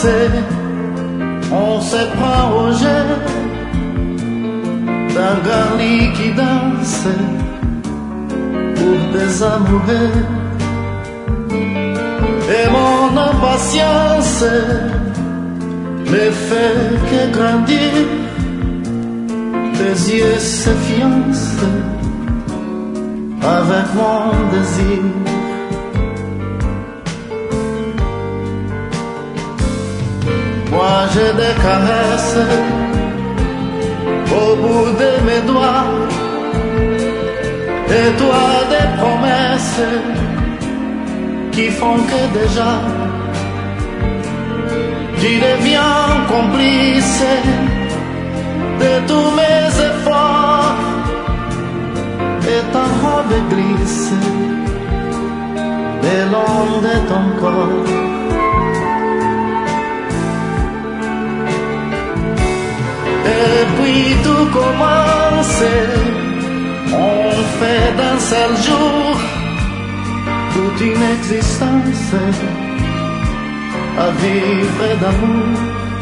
on se prend au jeu d'un garni qui danse pour des amoureux. Et mon impatience ne fait que grandir, tes yeux se fiancent avec mon désir. Moi j'ai des caresses au bout de mes doigts, et toi des promesses qui font que déjà tu deviens complice de tous mes efforts, et ta robe glisse le long de ton corps. Et puis tout commence, on fait d'un seul jour toute une existence à vivre d'amour.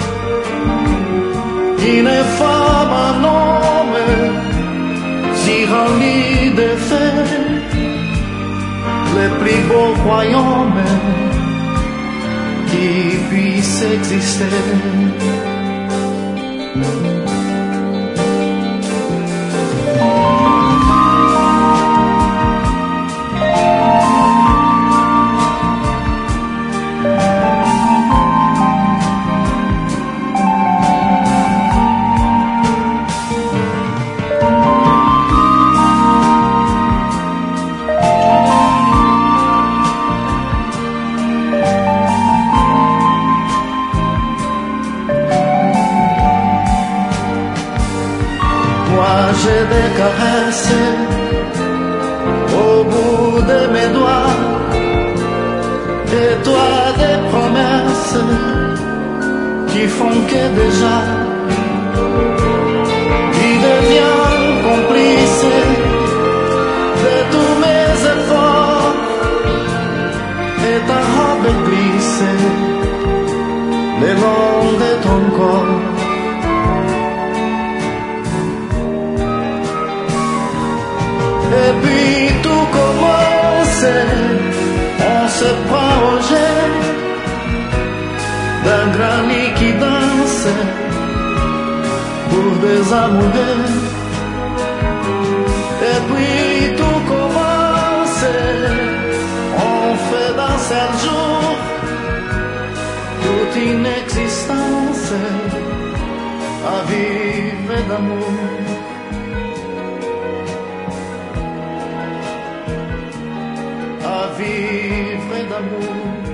Une femme, un homme, si rempli de faits, le plus beau royaume qui puisse exister. Moi j'ai des caresses au bout de mes doigts, et toi des promesses qui font que déjà tu deviens complice de tous mes efforts, et ta robe glisse le long de ton corps. Et puis tout commence, on se prend au jeu d'un grand lit qui danse pour des amoureux. Et puis tout commence, on fait d'un seul jour toute une existence à vivre d'amour. À vivre d'amour.